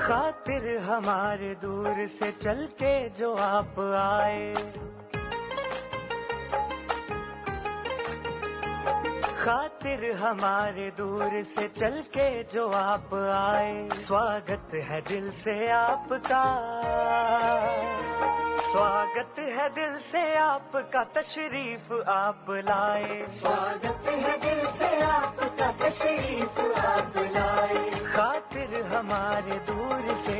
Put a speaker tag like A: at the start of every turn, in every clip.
A: खातिर हमारे दूर से चल के जो आप आए, खातिर हमारे दूर से चल के जो आप आए। स्वागत है दिल से आपका, स्वागत है दिल से आपका, तशरीफ आप लाए। स्वागत है दिल से आपका, तशरीफ आप लाए। खातिर हमारे दूर से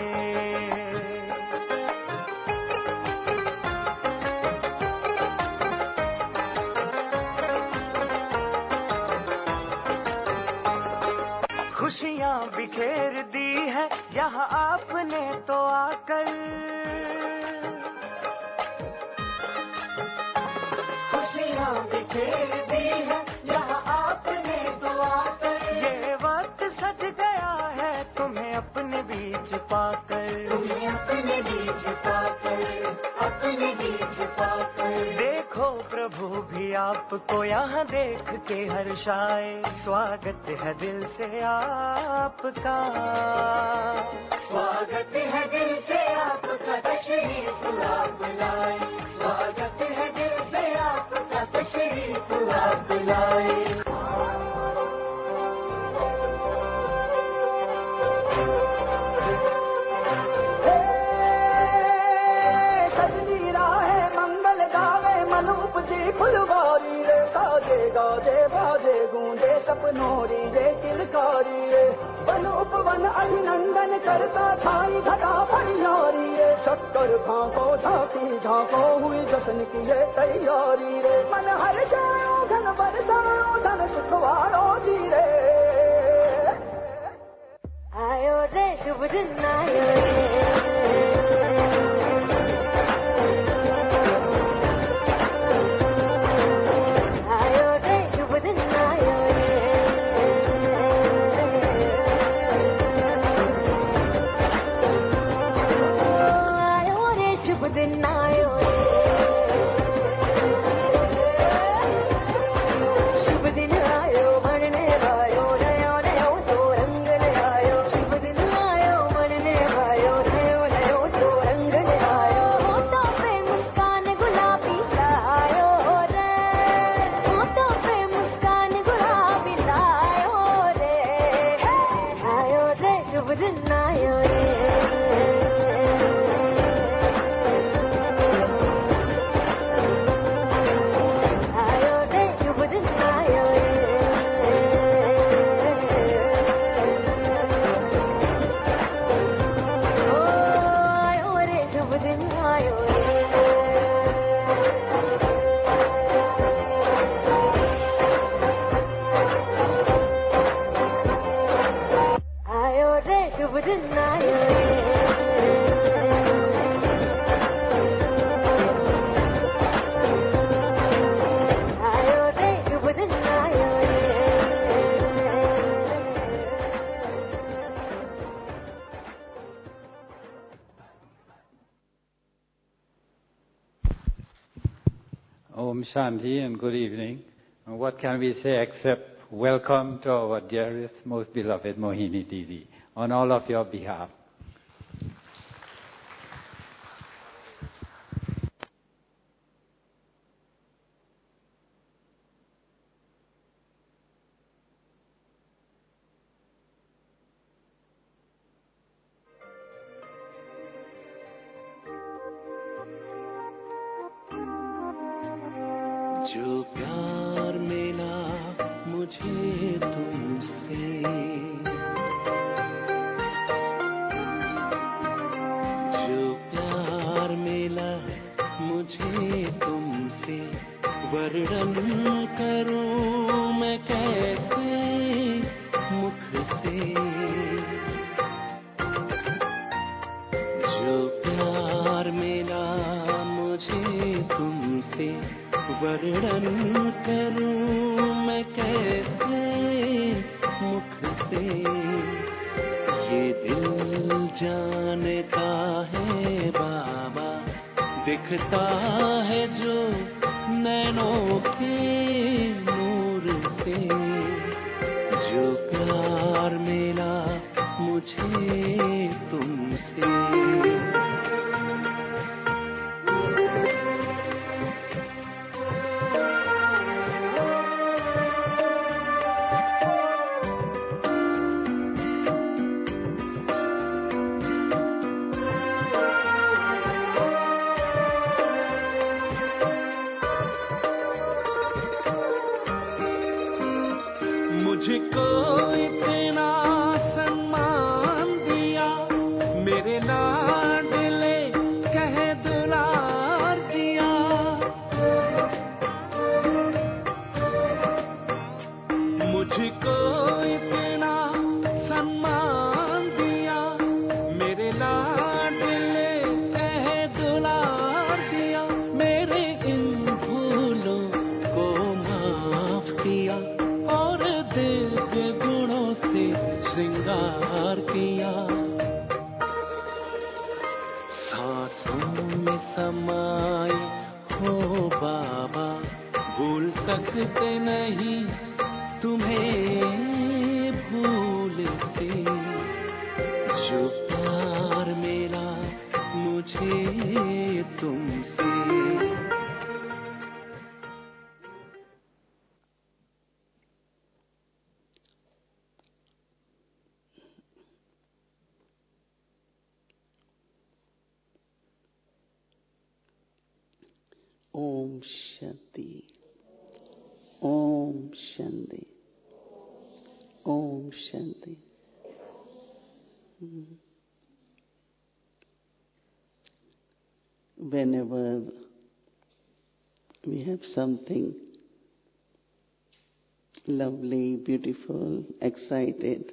A: खुशियाँ बिखेर दी है यहाँ आपने तो आकर, खुशियाँ बिखेर दी है यहाँ आपने तो आकर। ये वक्त सज गया है तुम्हें अपने बीच पाकर, तुम्हें अपने बीच पाकर, अपने बीच पाकर। देखो प्रभु भी आपको यहाँ देख के हर्षाए। स्वागत है दिल से आपका, स्वागत है दिल से आपका, तशरीफ आप लाए। स्वागत है दिल से आपका, तशरीफ आप लाए।
B: सजनी राहे मंगल गावे मन उपजी फुलवारी रे। गाजे गाजे बाजे गूंजे सपनोरी रे किलकारी रे। वन उपवन अभिनंदन करता छाई घटा परियारी रे। शक्कर भांको झांकी झांको हुई जश्न की ये तैयारी रे। मन हर जाओ धन बरसाओ धन सुखवारो दी रे।
C: आयो रे शुभ दिन आयो रे, आयो रे शुभ दिन आयो रे, आयो रे शुभ दिन आयो रे, शुभ दिन आयो मरने वायो नयो नयो तो रंग ले आयो। शुभ दिन आयो मरने वायो नयो नयो तो रंग ले आयो। होठों पे मुस्कान गुलाबी लायो रे, होठों पे मुस्कान गुलाबी लायो रे। आयो रे शुभ दिन आयो रे, आयो रे शुभ दिन आयो रे, ओ आयो रे शुभ दिन आयो रे, आयो रे शुभ दिन आयो रे, आयो रे शुभ दिन आयो रे।
D: Om Shanti and good evening. And what can we say except welcome to our dearest, most beloved Mohini Didi on all of your behalf.
E: जो प्यार मिला मुझे तुमसे, जो प्यार मिला मुझे तुमसे, वर्णन करूं मैं कैसे मुख से। जो प्यार मिला मुझे तुमसे, वर्णन करूं मैं कैसे मुख से। ये दिल जानता है बाबा, दिखता है जो नैनों के नूर से। जो प्यार मिला मुझे तुमसे। मुझको इतना सम्मान दिया, मेरे लाडले कह दुलार दिया। मुझको इतना सम्मान दिया, मेरे लाडले कह दुलार दिया। मेरे इन भूलों को माफ किया और दिव्य गुणों से श्रृंगार किया। सांसों में समाए हो बाबा, भूल सकते नहीं तुम्हें भूल से। जो प्यार मेरा मुझे तुमसे।
F: Om Shanti, Om Shanti, Om Shanti. Whenever we have something lovely, beautiful, excited,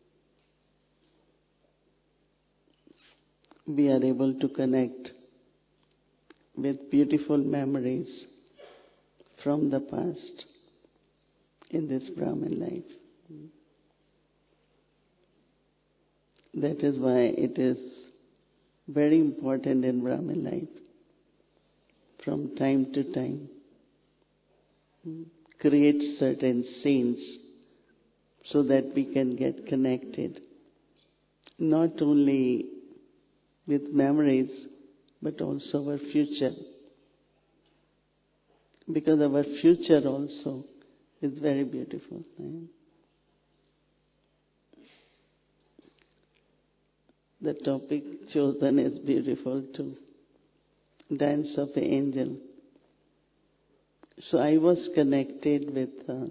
F: we are able to connect with beautiful memories from the past in this Brahmin life. That is why it is very important in Brahmin life, from time to time, create certain scenes so that we can get connected, not only with memories, but also our future. Because our future also is very beautiful. Right? The topic chosen is beautiful too. Dance of the Angel. So I was connected with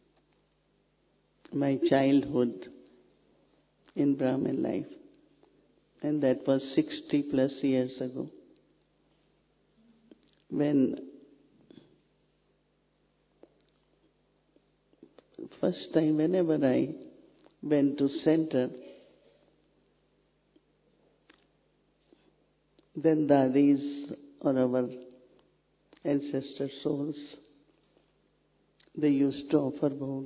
F: my childhood in Brahmin life. And that was 60 plus years ago. When first time whenever I went to center, then Dadis or our ancestor souls, they used to offer bhog.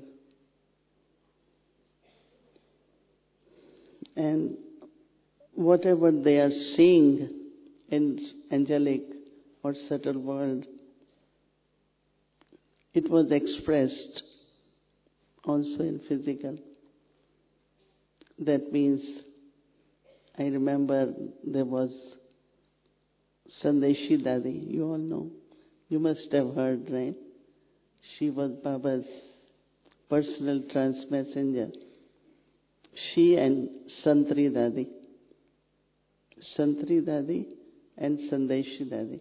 F: And whatever they are seeing in angelic or subtle world, it was expressed also in physical. That means, I remember there was Sandeshi Dadi, you all know. You must have heard, right? She was Baba's personal trans-messenger. She and Santri Dadi. Santri Dadi and Sandeshi Dadi.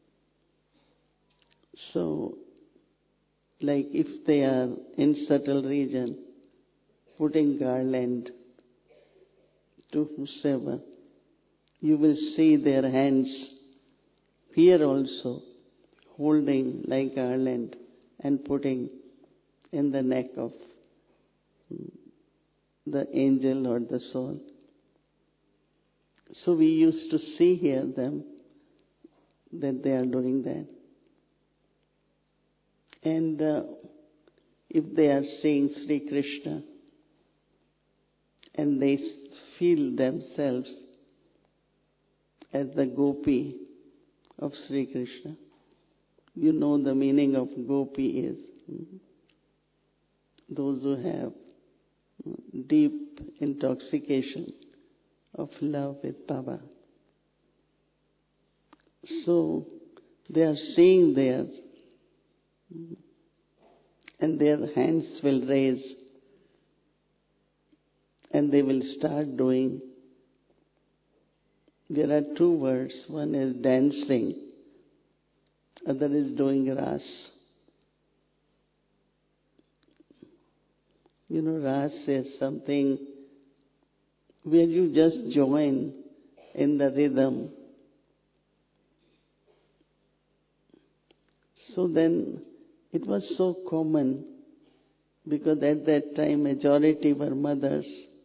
F: So, like if they are in subtle region, putting garland to whosoever, you will see their hands here also holding like garland and putting in the neck of the angel or the soul. So we used to see here them that they are doing that. And if they are seeing Sri Krishna and they feel themselves as the gopi of Sri Krishna, you know the meaning of gopi is those who have deep intoxication of love with Baba. So they are staying there, and their hands will raise, and they will start doing. There are two words. One is dancing, other is doing ras. You know, ras is something where you just join in the rhythm. So then it was so common, because at that time majority were mothers.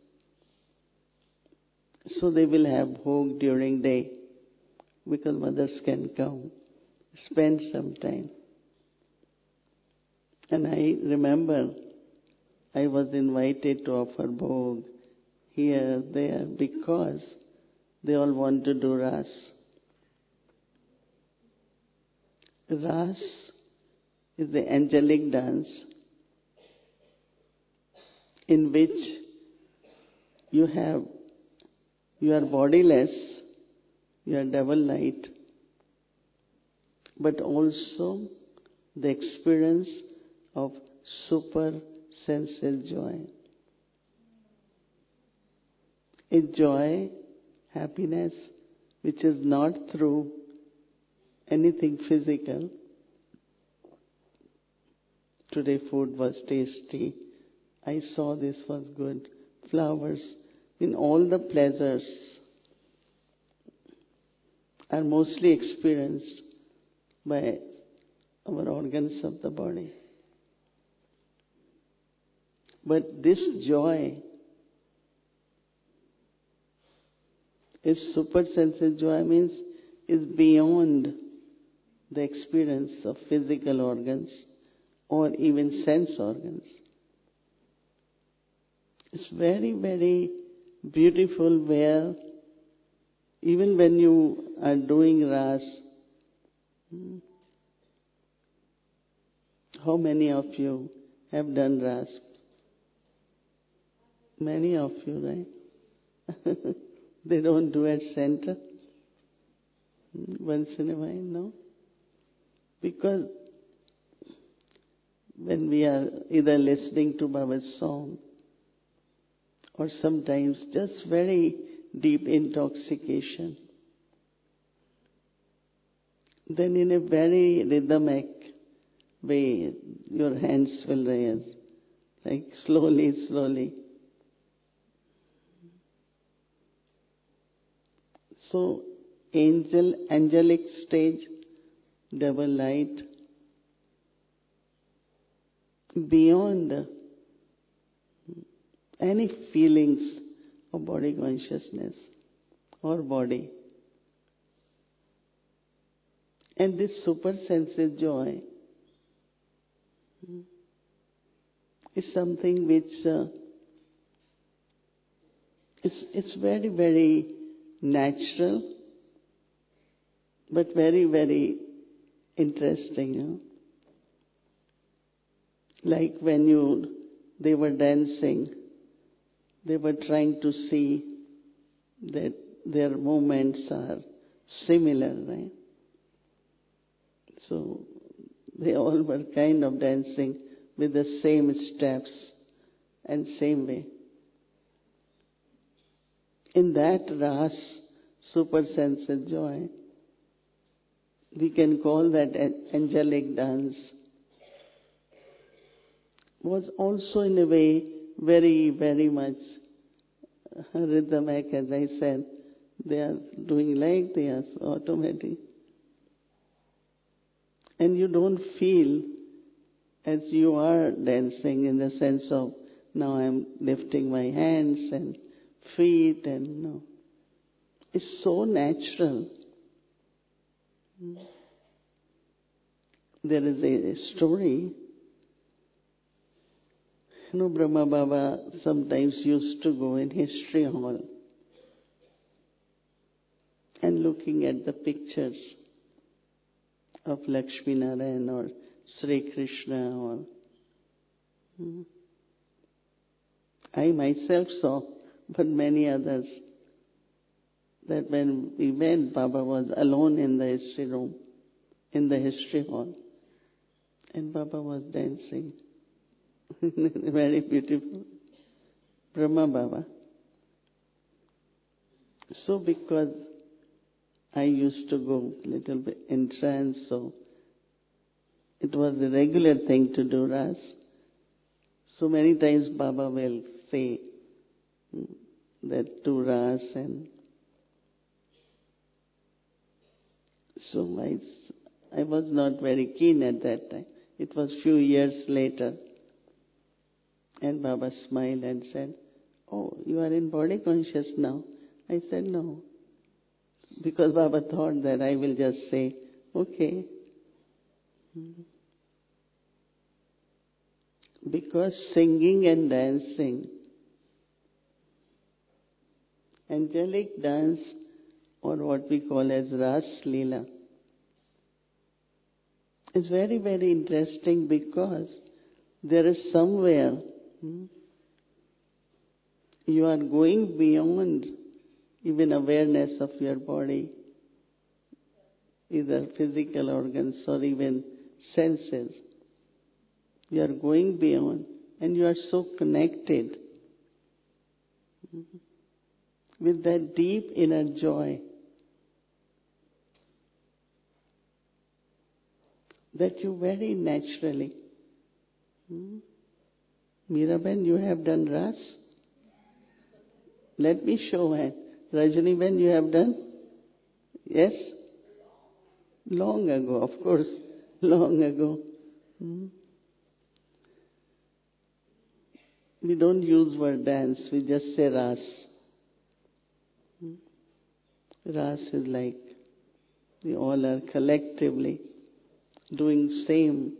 F: So they will have bhog during day, because mothers can come, spend some time. And I remember I was invited to offer bhog here, there, because they all want to do ras. Ras is the angelic dance in which you are bodiless, you are double light, but also the experience of super sensual joy. A joy, happiness, which is not through anything physical. Today food was tasty. I saw this was good. Flowers. In all the pleasures are mostly experienced by our organs of the body. But this joy is super sensitive joy, means is beyond the experience of physical organs or even sense organs. It's very, very beautiful, where even when you are doing ras, how many of you have done ras? Many of you, right? They don't do at center once in a while, no? Because when we are either listening to Baba's song or sometimes just very deep intoxication, then in a very rhythmic way your hands will raise, like slowly, slowly. So angelic stage, double light, beyond any feelings of body consciousness or body. And this super sensitive joy is something which it's very, very natural, but very, very interesting. You know? Like when they were dancing, they were trying to see that their movements are similar, right? So they all were kind of dancing with the same steps and same way. In that ras, super sensitive joy, we can call that angelic dance, was also in a way very, very much rhythmic, as I said. They are doing like they are automatic. And you don't feel as you are dancing in the sense of, now I'm lifting my hands and feet, and no. It's so natural. There is a story. You know, Brahma Baba sometimes used to go in history hall and looking at the pictures of Lakshmi Narayan or Sri Krishna I myself saw, but many others, that when we went, Baba was alone in the history room, in the history hall, and Baba was dancing. Very beautiful. Brahma Baba. So because I used to go a little bit in trance, so it was a regular thing to do Ras. So many times Baba will say that do Ras, and so I was not very keen at that time. It was few years later. And Baba smiled and said, "Oh, you are in body conscious now." I said, "No." Because Baba thought that I will just say, "Okay." Because singing and dancing, angelic dance, or what we call as Ras Leela, is very, very interesting because there is somewhere you are going beyond even awareness of your body, either physical organs or even senses. You are going beyond, and you are so connected with that deep inner joy that you very naturally. Miraben, you have done Ras? Let me show hand. Rajani Ben, you have done? Yes? Long ago, of course. Long ago. We don't use word dance, we just say Ras. Ras is like we all are collectively doing same.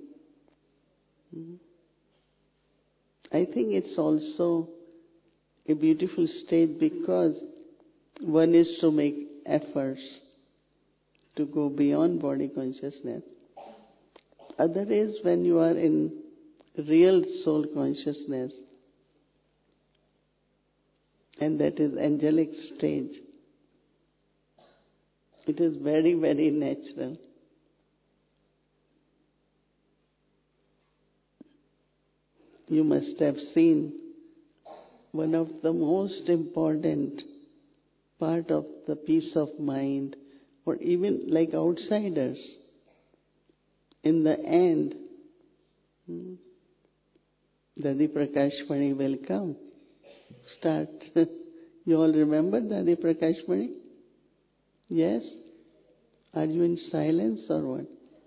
F: I think it's also a beautiful state because one is to make efforts to go beyond body consciousness. Other is when you are in real soul consciousness, and that is angelic stage. It is very, very natural. You must have seen one of the most important part of the peace of mind, or even like outsiders. In the end, Dadi Prakashmani will come. Start. You all remember Dadi Prakashmani? Yes? Are you in silence or what?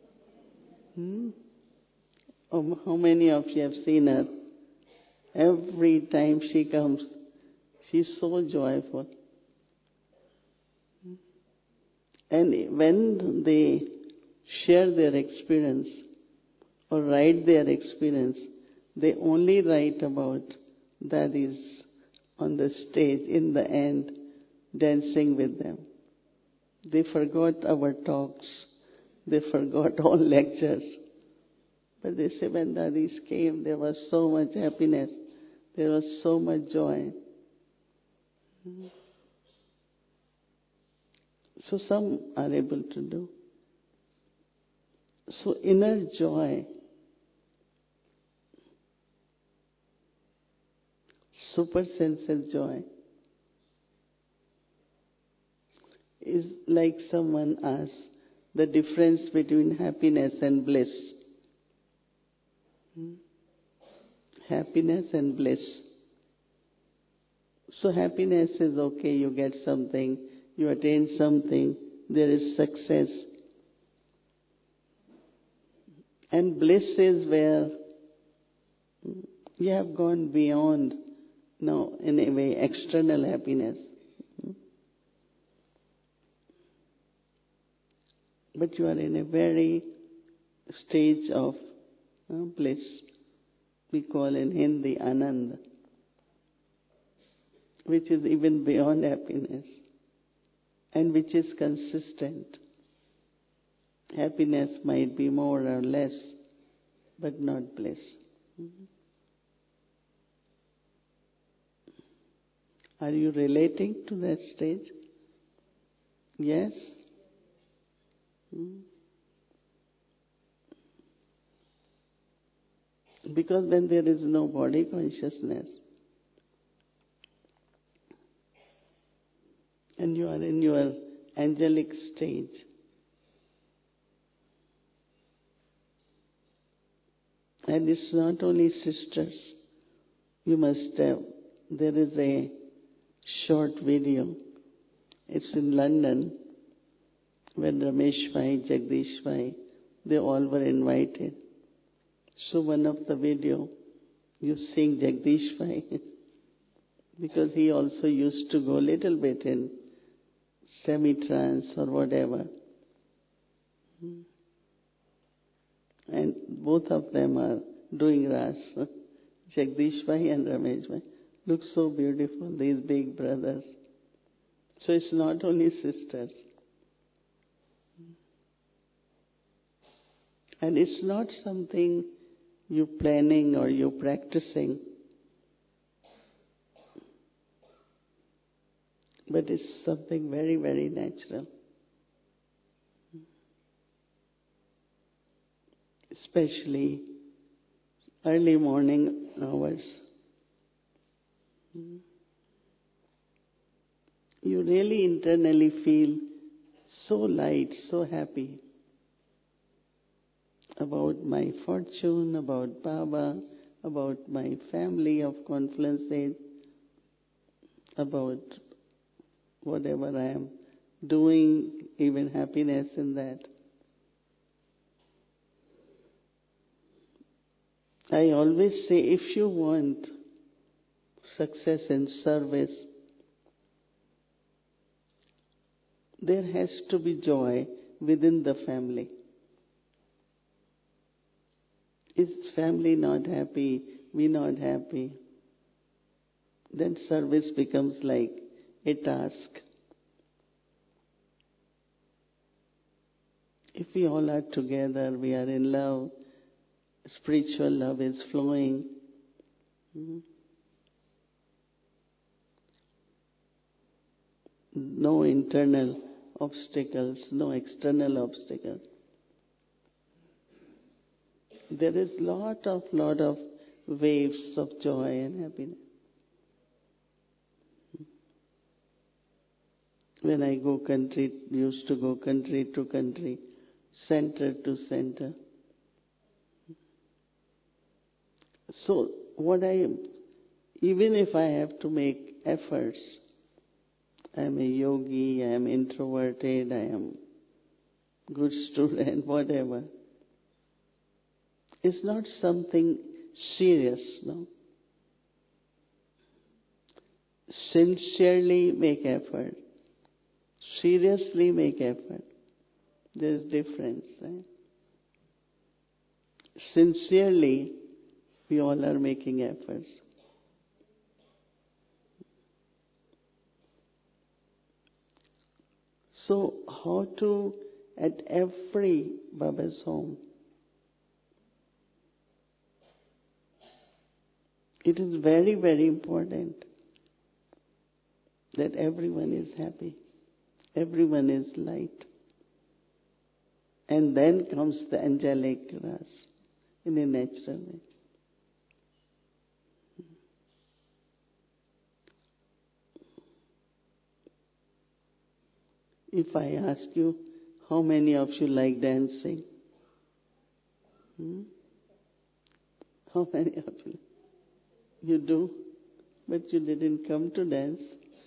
F: How many of you have seen her? Every time she comes, she's so joyful. And when they share their experience or write their experience, they only write about that is on the stage in the end, dancing with them. They forgot our talks. They forgot all lectures. But they say when Dadis came, there was so much happiness. There was so much joy. So some are able to do. So inner joy, super sensitive joy, is like someone asked the difference between happiness and bliss. Happiness and bliss. So happiness is okay, you get something, you attain something, there is success. And bliss is where you have gone beyond, now in a way, external happiness. But you are in a very stage of bliss. We call in Hindi Anand, which is even beyond happiness and which is consistent. Happiness might be more or less, but not bliss. Are you relating to that stage? Yes? Because when there is no body consciousness, and you are in your angelic stage, and it's not only sisters, you must have, there is a short video, it's in London, when Ramesh Bhai, Jagdish Bhai, they all were invited. So one of the video, you sing Jagdish Bhai, because he also used to go a little bit in semi-trance or whatever. And both of them are doing Ras. Jagdish Bhai and Ramesh Bhai look so beautiful, these big brothers. So it's not only sisters. And it's not something you planning or you practicing, but it's something very, very natural. Especially early morning hours. You really internally feel so light, so happy about my fortune, about Baba, about my family of Confluence Age, about whatever I am doing, even happiness in that. I always say, if you want success in service, there has to be joy within the family. Is family not happy, we not happy, then service becomes like a task. If we all are together, we are in love, spiritual love is flowing. No internal obstacles, no external obstacles. There is lot of waves of joy and happiness. When I go used to go country to country, center to center. So even if I have to make efforts, I am a yogi, I am introverted, I am good student, whatever. It's not something serious, no. Sincerely make effort. Seriously make effort. There is difference, right? Sincerely, we all are making efforts. So, how to, at every Baba's home, it is very, very important that everyone is happy, everyone is light. And then comes the angelic ras in a natural way. If I ask you, how many of you like dancing? How many of you? You do, but you didn't come to dance.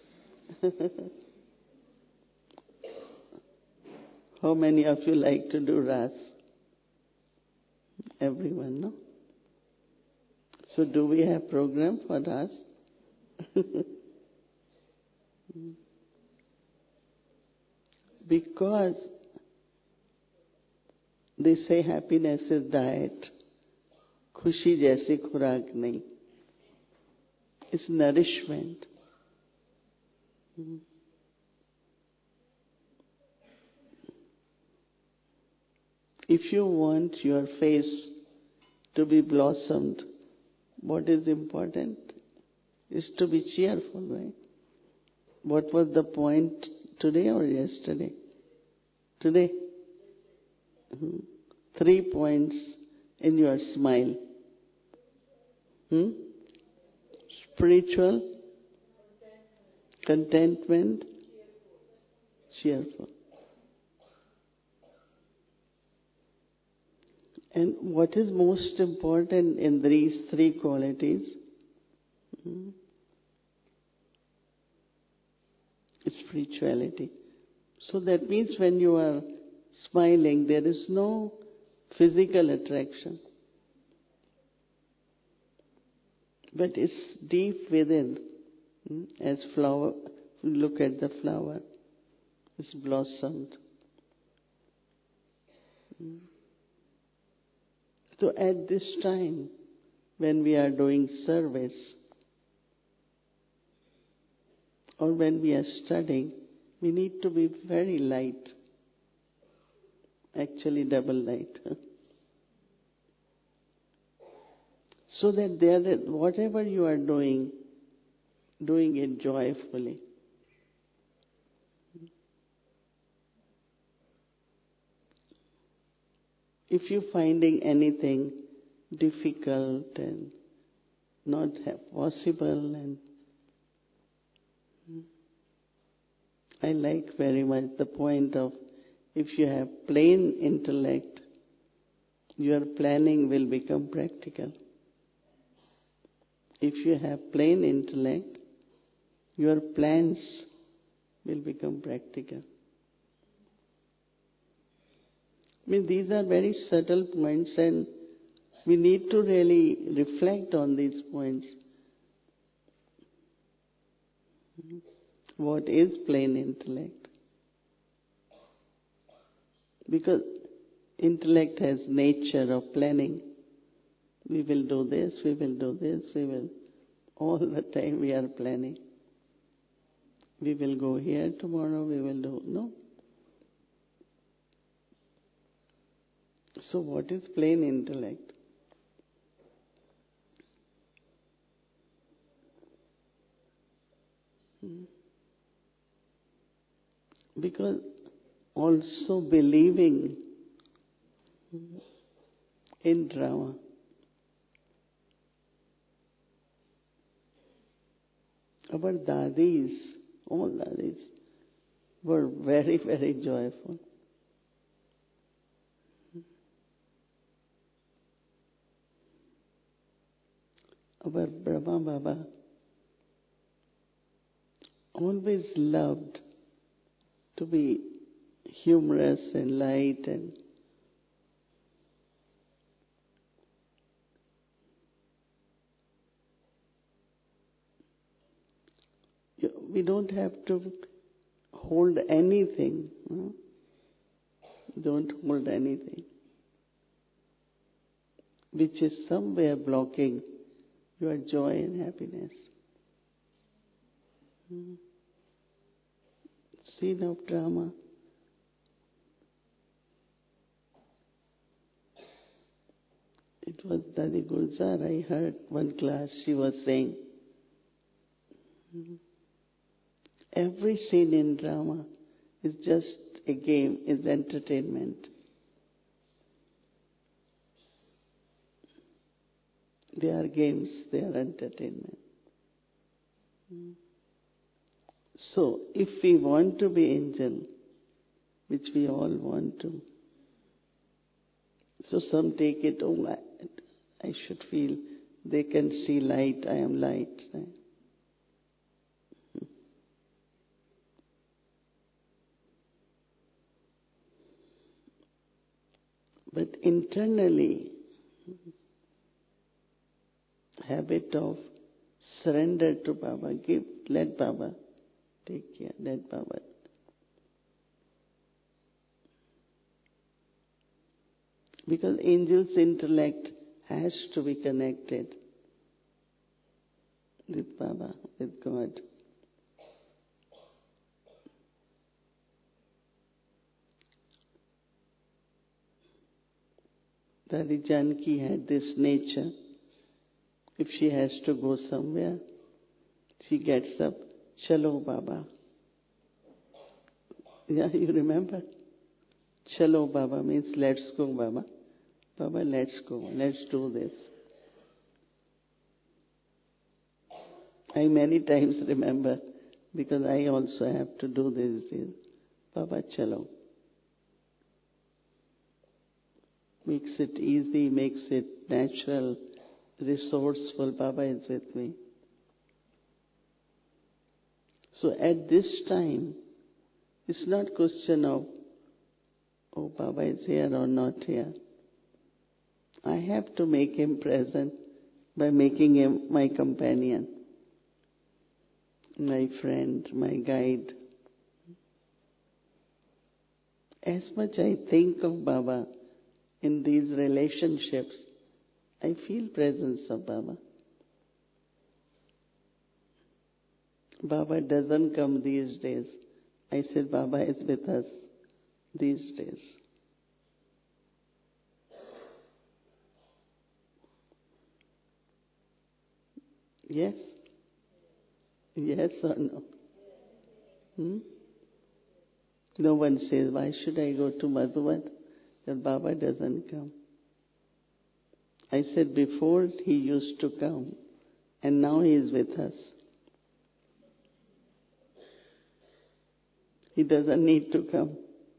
F: How many of you like to do Ras? Everyone, no? So do we have program for Ras? Because they say happiness is diet, खुशी जैसी खुराक नहीं. It's nourishment. If you want your face to be blossomed, what is important is to be cheerful, right? What was the point today or yesterday? Today? 3 points in your smile. Spiritual, contentment, cheerful. And what is most important in these 3 qualities? Spirituality. So that means when you are smiling, there is no physical attraction. But it's deep within. As flower, look at the flower. It's blossomed. So at this time, when we are doing service, or when we are studying, we need to be very light. Actually, double light. So that whatever you are doing it joyfully. If you're finding anything difficult and not possible, and I like very much the point of, if you have plain intellect, your planning will become practical. If you have plain intellect, your plans will become practical. I mean, these are very subtle points, and we need to really reflect on these points. What is plain intellect? Because intellect has nature of planning. We will do this, we will do this, we will. All the time we are planning. We will go here tomorrow, we will do. No. So what is plain intellect? Because also believing in drama. Our dadis, all dadis, were very, very joyful. Our Brahma Baba always loved to be humorous and light, and we don't have to hold anything. Don't hold anything which is somewhere blocking your joy and happiness. Scene of drama. It was Dadi Gulzar, I heard one class, she was saying, every scene in drama is just a game, is entertainment. They are games, they are entertainment. So, if we want to be angel, which we all want to, so some take it, I should feel they can see light, I am light. But internally, habit of surrender to Baba, give, let Baba take care, let Baba. Because angel's intellect has to be connected with Baba, with God. Dadi Janki had this nature. If she has to go somewhere, she gets up, Chalo Baba, Yeah, you remember? Chalo Baba means let's go, Baba. Baba, let's go. Let's do this. I many times remember because I also have to do this. Baba, chalo. Makes it easy, makes it natural, resourceful. Baba is with me. So at this time, it's not question of, oh, Baba is here or not here. I have to make him present by making him my companion, my friend, my guide. As much I think of Baba in these relationships, I feel presence of Baba. Baba doesn't come these days. I said Baba is with us these days. Yes? Yes or no? No one says, why should I go to Madhuban? That Baba doesn't come. I said before he used to come and now he is with us. He doesn't need to come.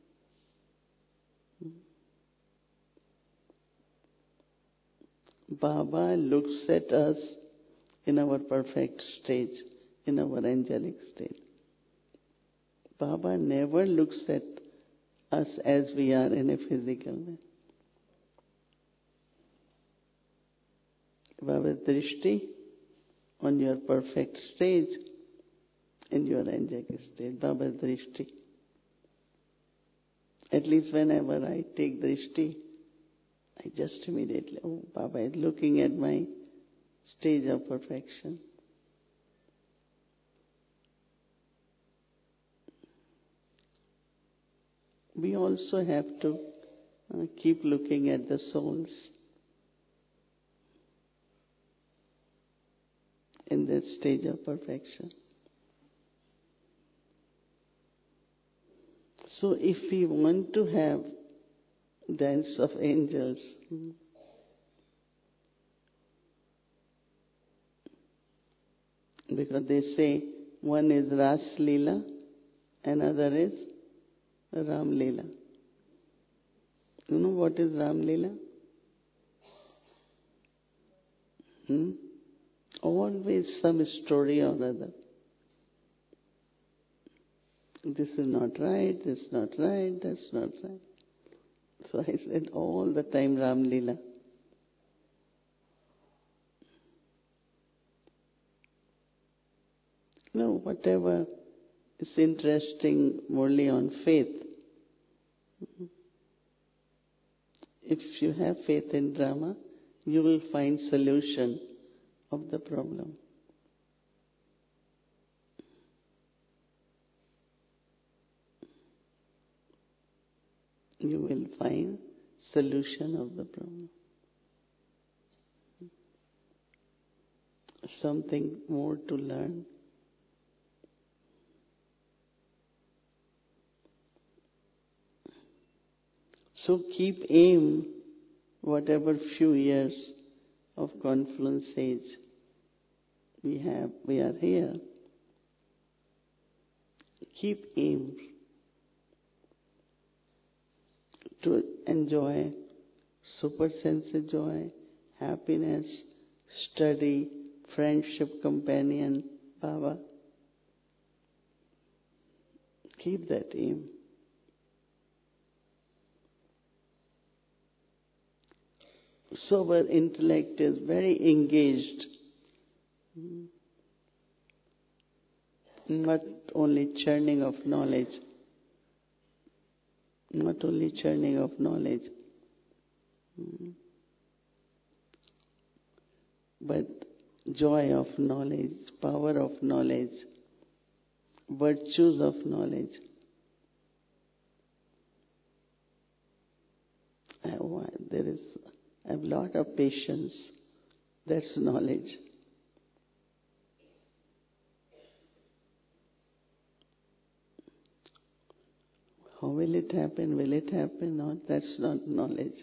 F: Baba looks at us in our perfect stage, in our angelic state. Baba never looks at us as we are in a physical way. Baba's drishti on your perfect stage, in your angelic state. Baba's drishti. At least whenever I take drishti, I just immediately, oh, Baba is looking at my stage of perfection. We also have to keep looking at the souls in that stage of perfection. So if we want to have dance of angels, because they say one is Ras Leela, another is Ram Leela. You know what is Ram Leela? Always some story or other. This is not right, this is not right, that's not right. So I said all the time Ram Leela. No, whatever is interesting only on faith. If you have faith in drama, you will find solution of the problem. You will find solution of the problem. Something more to learn. So keep aim, whatever few years of confluence age we are here. Keep aim to enjoy super sense joy, happiness, study, friendship, companion, Baba. Keep that aim. So our intellect is very engaged, not only churning of knowledge, but joy of knowledge, power of knowledge, virtues of knowledge. I have a lot of patience. That's knowledge. How will it happen? Will it happen? No, that's not knowledge.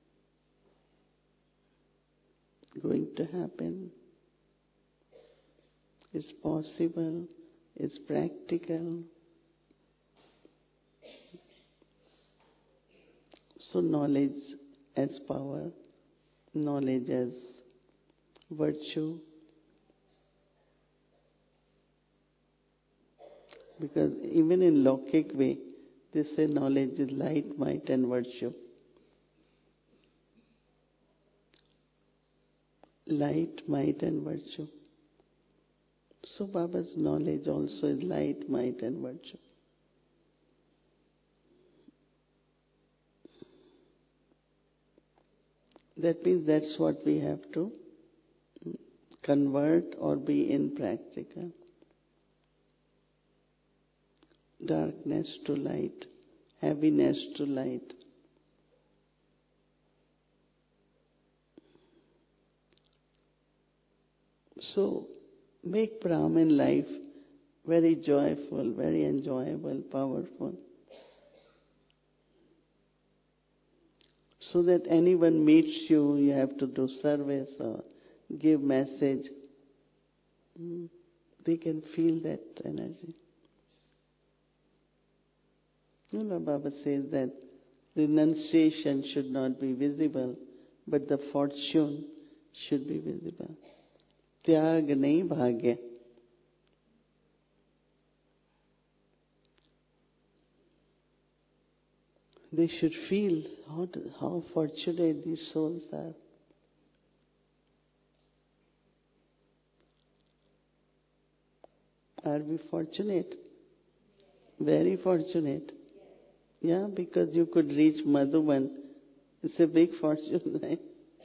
F: Going to happen. It's possible. It's practical. So knowledge as power, knowledge as virtue. Because even in Lokik way, they say knowledge is light, might and virtue. Light, might and virtue. So Baba's knowledge also is light, might and virtue. That means that's what we have to convert or be in practical. Darkness to light, heaviness to light. So, make Brahmin life very joyful, very enjoyable, powerful. So that anyone meets you, you have to do service or give message. They can feel that energy. Lord Baba says that renunciation should not be visible, but the fortune should be visible. Tyag nahi bhagya. They should feel how fortunate these souls are. Are we fortunate? Very fortunate. Yeah, because you could reach Madhuban. It's a big fortune, right?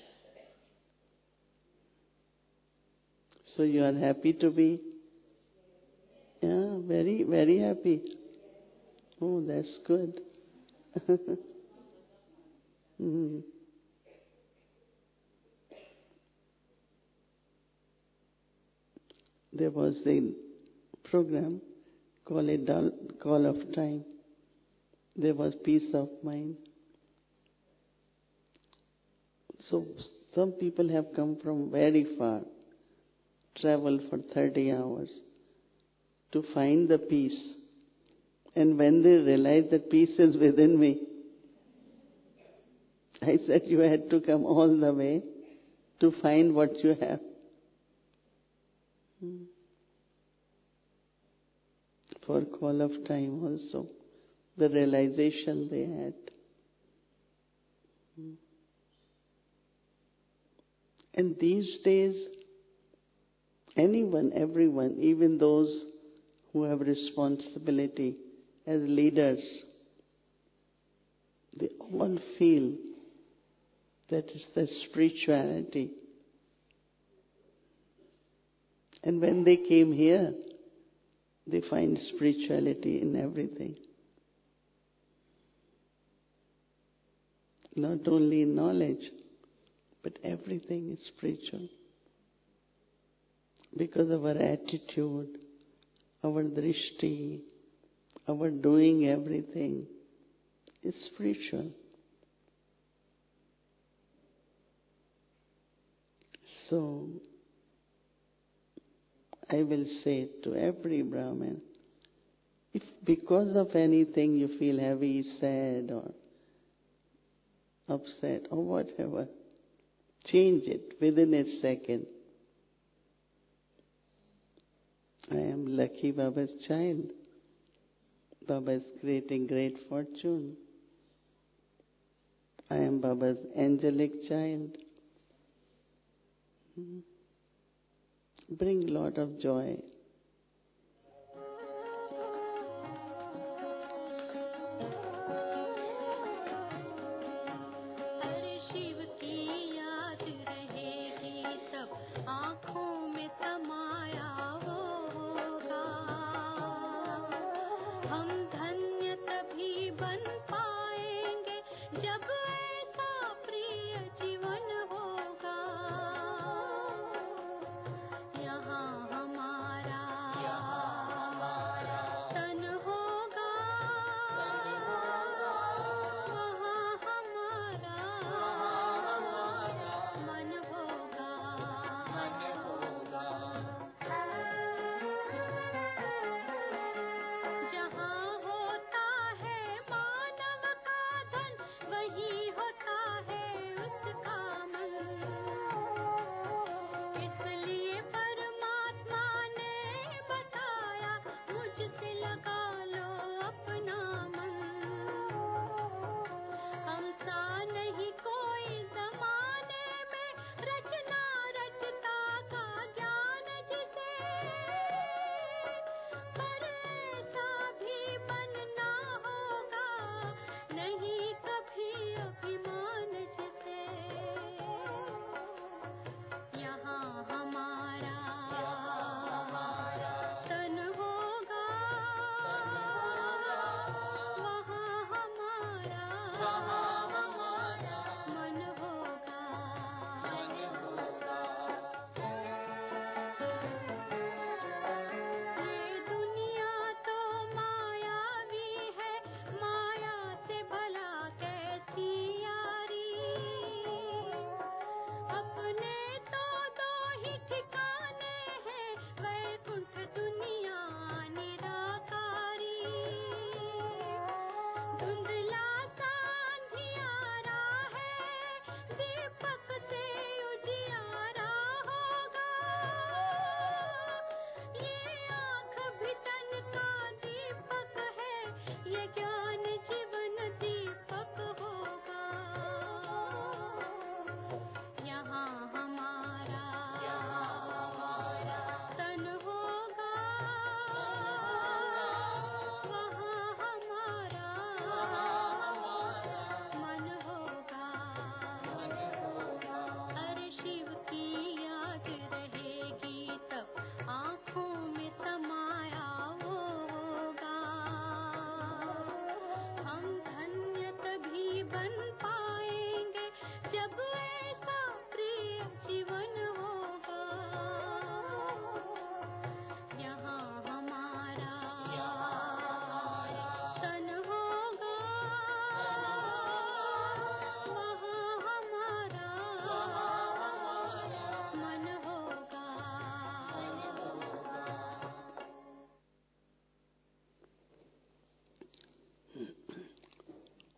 F: So you are happy to be? Yeah, very, very happy. Oh, that's good. There was a program called a Call of Time. There was peace of mind. So some people have come from very far, traveled for 30 hours to find the peace. And when they realized that peace is within me, I said, you had to come all the way to find what you have. For Call of Time also, the realization they had. And these days, anyone, everyone, even those who have responsibility as leaders, they all feel that it's the spirituality. And when they came here, they find spirituality in everything. Not only in knowledge, but everything is spiritual. Because of our attitude, our drishti, our doing everything is spiritual. So, I will say to every Brahmin, if because of anything you feel heavy, sad or upset or whatever, change it within a second. I am Lucky Baba's child. Baba is creating great fortune. I am Baba's angelic child. Bring lot of joy.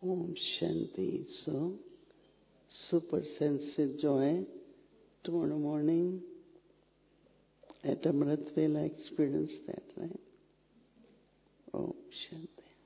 F: Om Shanti. So, super sensitive joy. Tomorrow morning at Amritvale I experienced that, right? Om Shanti.